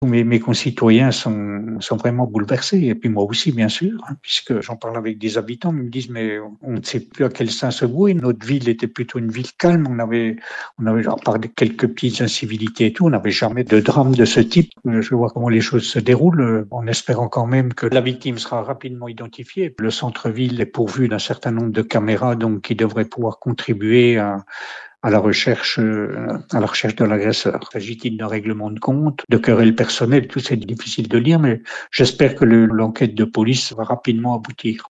Mes concitoyens sont vraiment bouleversés et puis moi aussi bien sûr, hein, puisque j'en parle avec des habitants, ils me disent: «Mais on ne sait plus à quel saint se vouer». Notre ville était plutôt une ville calme, on avait à part quelques petites incivilités et tout, on n'avait jamais de drame de ce type. Je vois comment les choses se déroulent, en espérant quand même que la victime sera rapidement identifiée. Le centre-ville est pourvu d'un certain nombre de caméras donc qui devraient pouvoir contribuer à la recherche de l'agresseur. S'agit-il d'un règlement de compte, de querelles personnelles? Tout c'est difficile de lire, mais j'espère que l'enquête de police va rapidement aboutir.